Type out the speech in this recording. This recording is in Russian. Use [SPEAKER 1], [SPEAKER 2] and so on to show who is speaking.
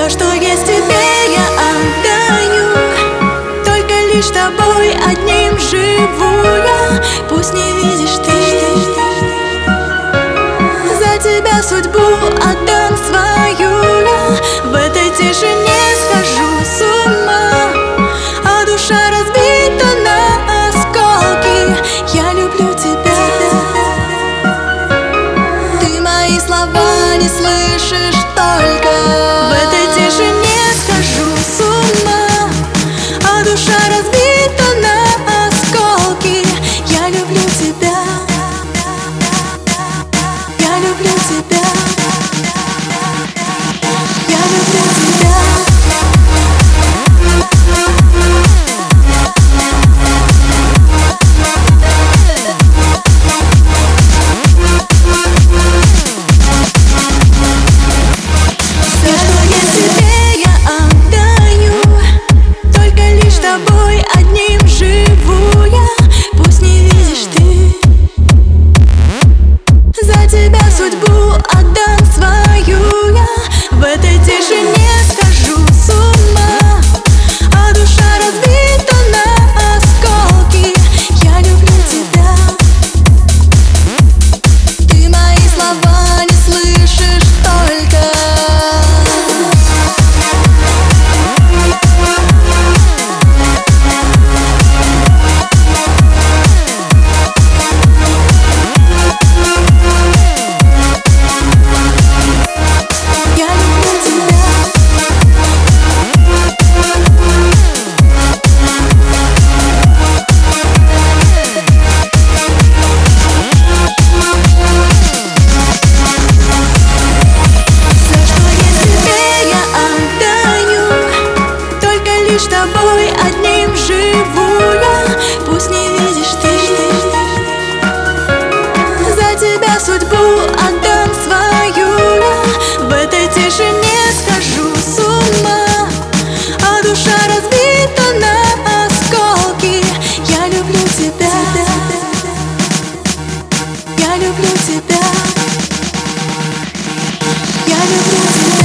[SPEAKER 1] Все, что есть тебе, я отдаю. Только лишь тобой одним живу я. Пусть не видишь ты, за тебя судьбу отдам свою я. В этой тишине схожу с ума, а душа разбита на осколки. Я люблю тебя. Ты мои слова не слышишь только. В этой тишине схожу с ума, а душа разбита на осколки. Я люблю тебя. Я люблю тебя. Я люблю тебя. Все, что есть тебе, я отдаю. Только лишь тобой одним живу я. Пусть не видишь ты, за тебя судьбу отдам свою я. В этой тишине схожу с ума, а душа разбита на осколки. Я люблю тебя. Ты мои слова не слышишь только. Я люблю тебя. Все, что есть тебе, я отдаю. Только лишь тобой одним живу я. Пусть не видишь ты, за тебя судьбу отдам свою я. В этой тишине схожу с ума, а душа разбита на осколки. Я люблю тебя. Я люблю тебя. Я люблю тебя.